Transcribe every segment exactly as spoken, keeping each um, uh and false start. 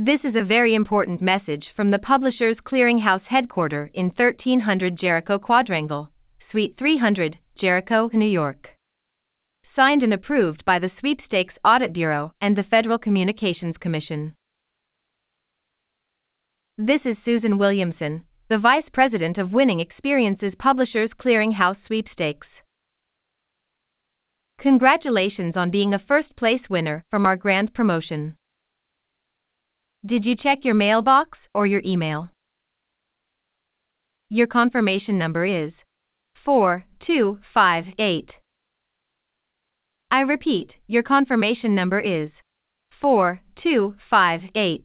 This is a very important message from the Publishers Clearinghouse headquarters in thirteen hundred Jericho Quadrangle, Suite three hundred, Jericho, New York. Signed and approved by the Sweepstakes Audit Bureau and the Federal Communications Commission. This is Susan Williamson, the Vice President of Winning Experiences Publishers Clearinghouse Sweepstakes. Congratulations on being a first-place winner from our grand promotion. Did you check your mailbox or your email? Your confirmation number is four two five eight. I repeat, your confirmation number is four two five eight.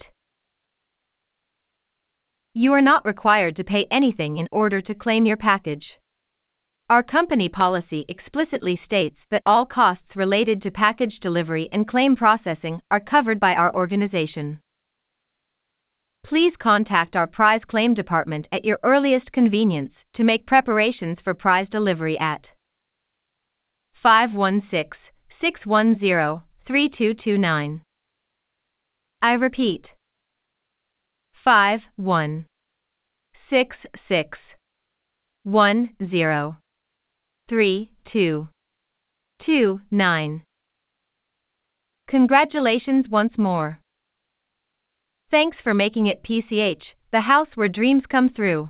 You are not required to pay anything in order to claim your package. Our company policy explicitly states that all costs related to package delivery and claim processing are covered by our organization. Please contact our prize claim department at your earliest convenience to make preparations for prize delivery at five one six, six one zero, three two two nine. I repeat, five one six six one zero three two two nine. Congratulations once more. Thanks for making it P C H, the house where dreams come through.